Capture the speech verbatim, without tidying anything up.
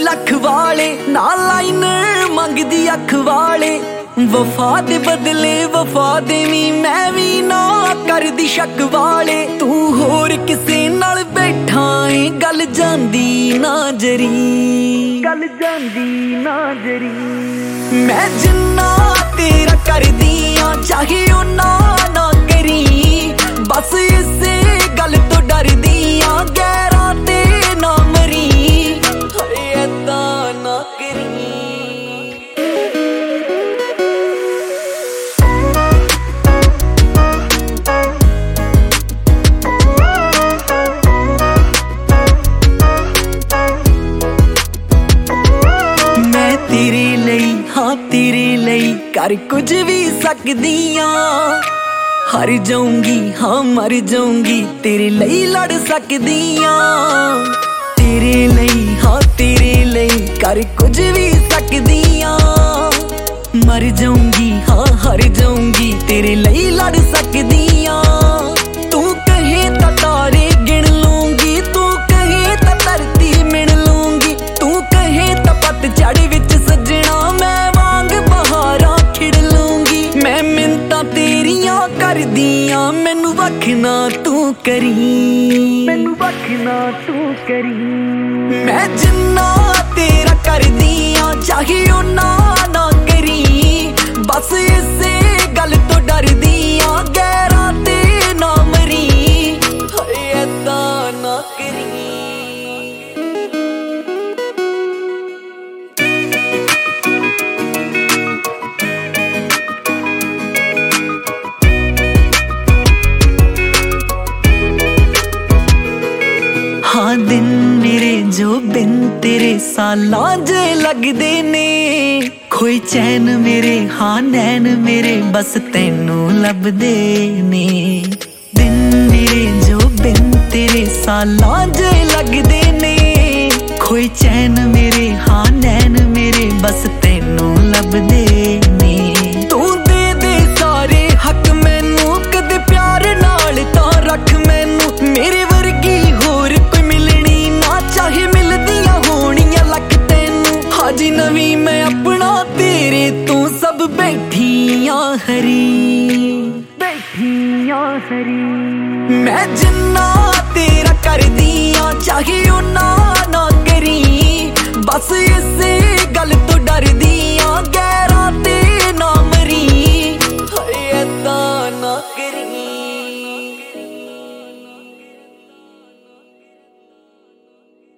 लख वाले ना लाइनर मंगदी अख वाले वफा दे बदले वफा देनी मैं भी ना करदी शक वाले तू होर किसे नाल बैठा है गल जांदी ना जरी गल जांदी ना जरी मैं जिन्ना तेरा करदी आ चाहे ओ ना ना करी बस इसे गल तो डरदी आ गैरा ते ना मरी हरे ऐदा ना करी तेरे लई हाँ तेरे लई कर कुछ भी सकदी आं हार जाऊंगी हाँ मर जाऊंगी तेरे लई लड़ सकदी आं तेरे लई हाँ तेरे लई कर कुछ भी सकदी आं मर जाऊंगी हाँ हार जाऊंगी तेरे लई लड़ सकदी आं तू कहे तां तारे गिन लूंगी तू कहे तां धरती मिन लूंगी तू कहे तां पतझड़ विच करदियां मैनू वख ना तू करी मैनू वख ना तू करी मैं जिन्ना तेरा करदियां चाहे ओ ना ना करी बस इसे गल तो डरदियां गैरा ते ना मरी हाय ऐदा ना करी हाँ दिन मेरे जो बिन तेरे सालां जे लगदे ने खोई चैन मेरे हाँ नैन मेरे बस तैनू लभदे ने दिन मेरे जो बिन तेरे सालां जे लगदे ने खोई चैन मेरे हाँ नैन मेरे बस तैनू लभदे ने तू दे दे सारे हक मैनू कदे प्यार नाल तां रख मैनू मेरे वर्गी होर चाहे मिलदियां होनियां लख तैनू हाजी नवी मैं अपना तेरे तू सब बैठियां हरी बैठियां हरी मैं जिन्ना तेरा करदियां चाहे ओ ना ना करी बस इसे गल तो डरदियां गैरा ते ना मरी हाय ऐदा ना करी